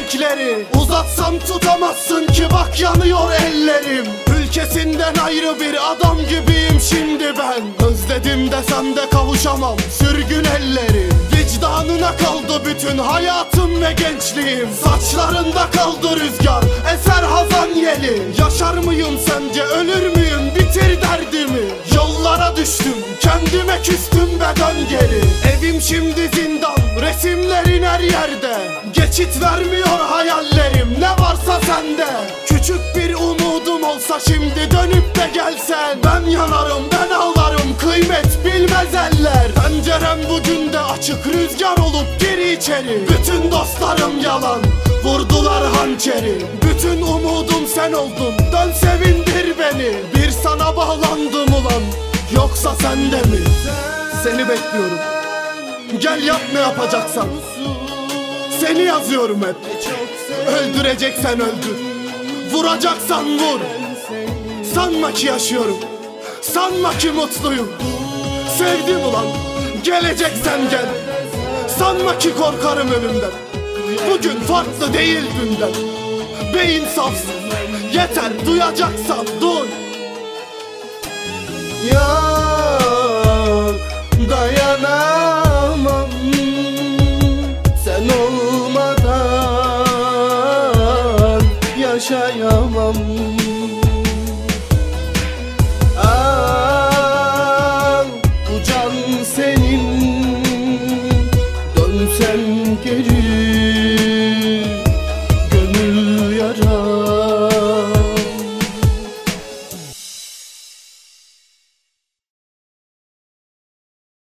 renkleri. Uzatsam tutamazsın ki bak yanıyor ellerim. Ülkesinden ayrı bir adam gibiyim şimdi ben. Özledim desem de kavuşamam sürgün ellerim. Vicdanına kaldı bütün hayatım ve gençliğim. Saçlarında kaldı rüzgar, eser hazan yeli. Yaşar mıyım sence, ölür müyüm, bitir derdimi. Yollara düştüm, kendime küstüm ve dön geri. Evim şimdi zindan, resimlerin her yerde. Geçit vermiyor hayallerim, ne varsa sende. Küçük bir umudum olsa şimdi dönüp de gelsen. Ben yanarım, ben ağlarım, kıymet bilmez eller. Pencerem bugün de açık, rüzgar olup geri içeri. Bütün dostlarım yalan, vurdular hançeri. Bütün umudum sen oldun, dön sevindir beni. Bir sana bağlandım ulan, yoksa sende mi? Seni bekliyorum, gel yap ne yapacaksan. Seni yazıyorum hep. Öldüreceksen öldür, vuracaksan vur. Sanma ki yaşıyorum, sanma ki mutluyum. Sevdim ulan, geleceksen gel. Sanma ki korkarım ölümden. Bugün farklı değil dünden. Be insafsız, yeter duyacaksan duy. Yok, dayanamam sen olmadan yaşayamam. Al bu can senin, dönsen geri